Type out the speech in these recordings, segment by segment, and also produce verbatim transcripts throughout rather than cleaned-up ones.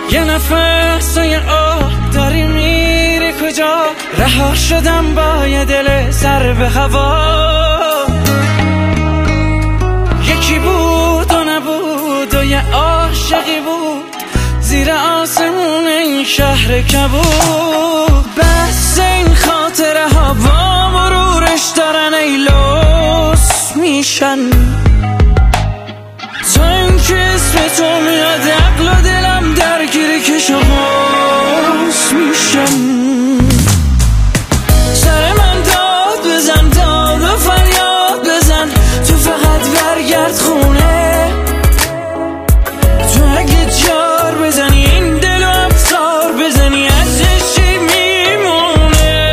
یه نفس و یه آه داری میری کجا؟ رها شدم با یه دل سر به هوا. یکی بود و نبود و یه عاشقی بود زیر آسمون این شهر کبود. بس این خاطره ها با مرورش دارن ای لوس میشن. تا این که اسم تو میاد عقل و دلم درگیر کش و قوس میشن. سر من داد بزن داد و فریاد بزن، تو فقط برگرد خونه. تو اگه جار بزنی این دل و افزار بزنی ازش چی میمونه؟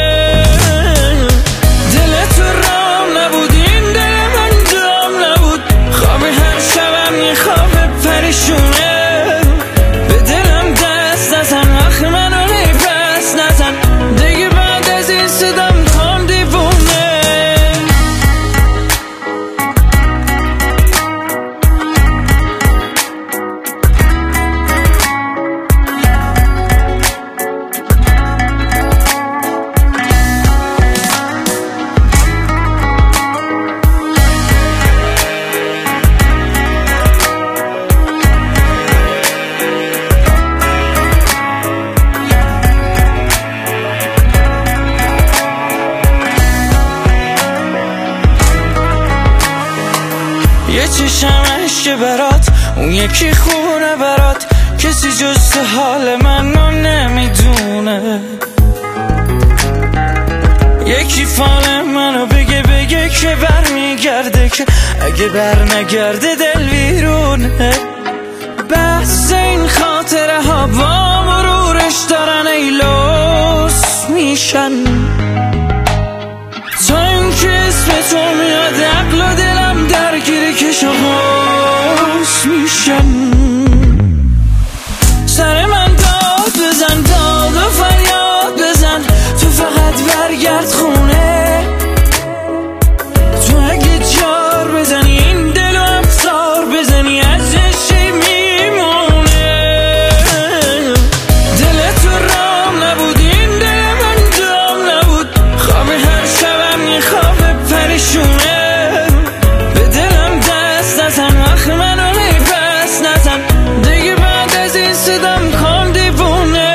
دل تو رام نبود این دل من جام نبود، خواب هر شبم یه خواب پریشونه. به دلم دست نزن وقت منو پس نزن، دیگه بعد از این صدا میخوام دیوونه. یه چشم عشق برات، اون یکی خونه برات، کسی جز حال منو نمیدونه. یکی فال منو بگه بگه که بر میگرده، که اگه بر نگرده دل ویرونه. بس این خاطره ها با مرورش دارن ای لوس میشن. تا این که اسم تو میاد عقل و دلم درگیر کش و قوس میشن. سر من داد بزن داد و فریاد بزن، تو فقط برگرد خونه. تو اگه جار بزنی این دل و افزار بزنی ازش چی میمونه؟ دل تو رام نبود این دل من جام نبود، خواب هر شبم یه خواب پریشونه. به دلم دست نزن وقت منو پس نزن، دیگه بعد از این صدا میخوام دیوونه.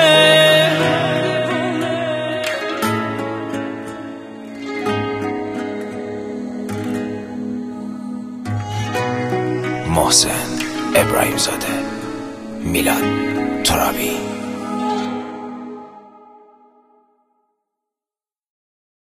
محسن ابراهیم زاده، میلاد ترابی.